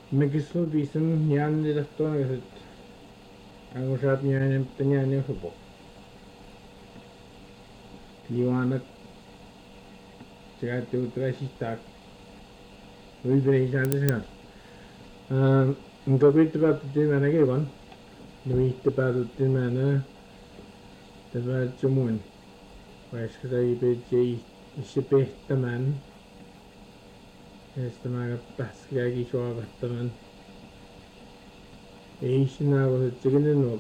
Megislu bisun yan de tona gaset. Ang usap niya ng tanya niya subo. Liwanag siya tutra sistak. Uy beri chante siya. Ang kapit pa tutin mana ke kon. Nui pa tutin mana. Taba cumun. Wais kada ibe jay isipe taman. Estamaga pas kaya giswa taman. Eisina ko chicken no.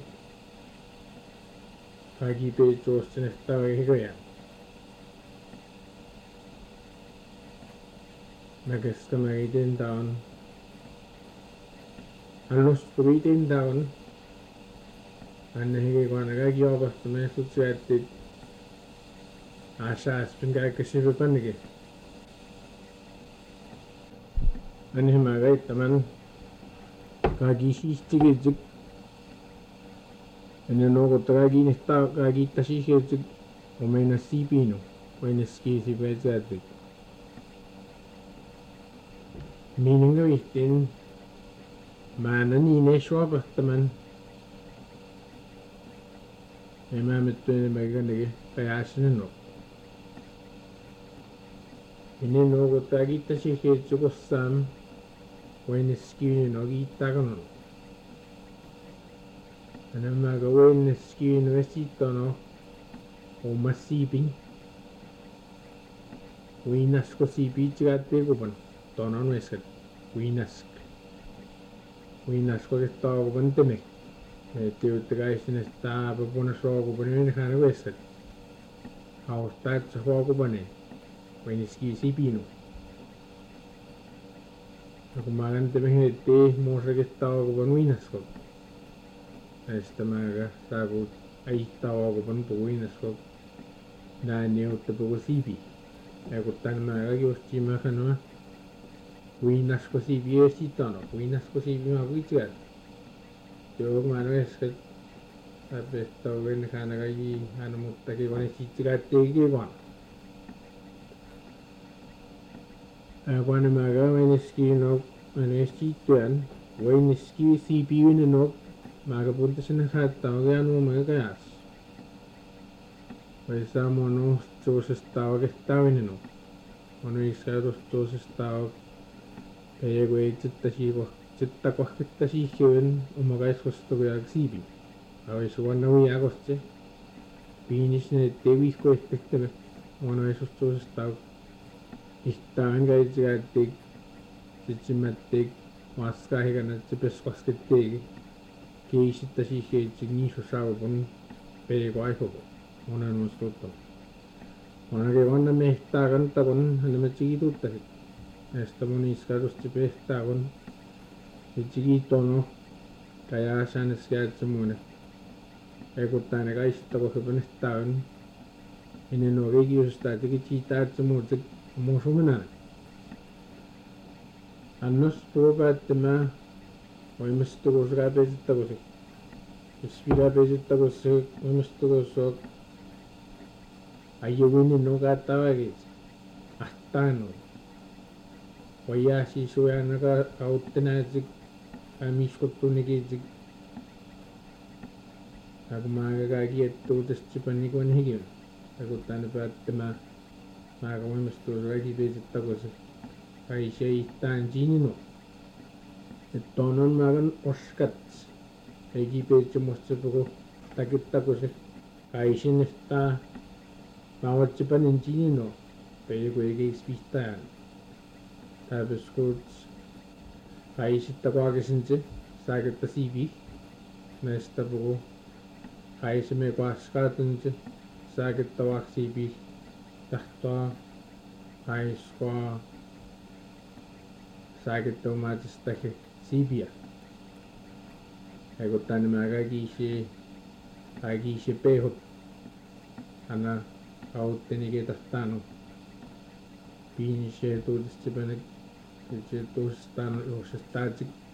Pagi pe toast na tawa higoya. Nagaskamay down. Alos puritin down. Ano higay ko nagagyaw ba sa mga sutsuyatid. Asa aspin kaya kasi rupan nige. Ano himagay taman. Kagisi istigizig. Ano no ko tagagi nista kagi tasihizig. Umay na sipino. Umay na skisi pa zatig. Meaning of it in mana nine shwab taman. May mamit to yung magandang kaya sinunok. Inino ko tagita si Hitsu ko sam when skin no gita ko no. Ano magawin na skin resito no o masiping. Winas ko sipi chigate ko pan. Tono no esket. Winas ko ito ko pan teme. Ito tagay sinesta papuna so ko pan yung nakana ko esket. How start sa ko pan eh. Winiski sipino. Ako magante mahirite mo sa kita ko pan winas ko. Esta maga sagot ay tawa ko pan po winas ko. Naniyo tapo ko sipi. Ako tan maga kios chima kanwa. Winas ko sipi esito no. Winas ko sipi mabuitsigat. Yo mano esket. Tapos tawin nakana kayi ano mutta ki wani sitsigat tegi wan. Ako ano maga winiski no esituan. Winiski sipi wini no. Maga punta sa nakataw kaya ano mga kayas. Paisa mo no choses tawag estawin no. Ano isa dos choses tawag. Kaya ko chitta ko kita si hiyon umagais ko sto ko sipi. Away suwan na wiya ko ste. Finish na tewi ko expected. Ano esos choses tawag. Istaan kaya chigatig. Chichimatig. Maskahi ka na chipes ko askitig. Kaya isita si hiyon chigniso sawa pun. Pere ko ay ko. Una naman skuto. Una kaya wanda mehtagan takon. Ano machigito takit. Esta mo ni iskaros chipes takon. Chigito no. Kaya siya naskayat sa muna. Kaya kutana kaya isita ko sa panestawan. Inano kaya kiyos tati kichita at sa muna. Umuso mo na. Anos po ba at ma. May mas ito ko sa kapes ito ko sa. Ispira pes ito ko sa. May mas ito ko sa. Ayawin no katawag. Ahtano. Waya si suya naka-out na jik. Amis ko tunikijik. Ako magagagi at tutas chipan ni ko nahigil. Ako tanda pa at ma. Makamay mas tuwas kaya kipes ito ko sa. Kaya siya itaan jini no. Ito nun magan oskats. Kaya kipes ito mas ito ko. Takit ako sa. Kaya siya nasta. Mawat chipan yung jini no. Kaya ko yung ispista yan. Tapos ko. Kaya siya ito ko agasin siya. Sakit ta sipi. Nasta po ko. Kaya siya may kwaskatan siya. Sakit ta wak sipi. Takto. Kaya siya. Sakit ta umatis takit sipi ya. Kaya ko tani magagi siya. Agi siya pehot. Ana. Kaut tinigit tano. Pini siya tulis siya pa nag. Siya tulis tano. Siya static.